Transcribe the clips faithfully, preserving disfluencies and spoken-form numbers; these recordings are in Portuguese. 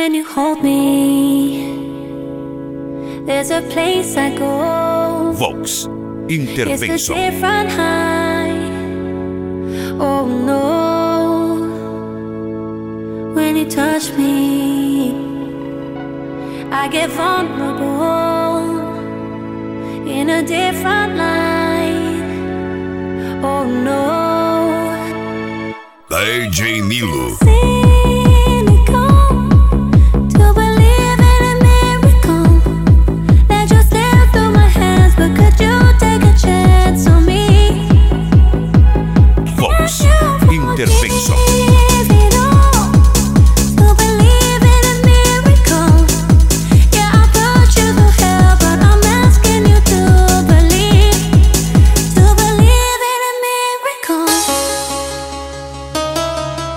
When you hold me, there's a place I go. Vox It's Intervenção. a different high. Oh no. When you touch me, I get vulnerable in a different light. Oh no. D J Nilo. Intervenção.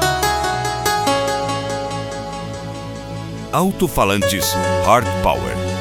Alto-falantes Hard Power.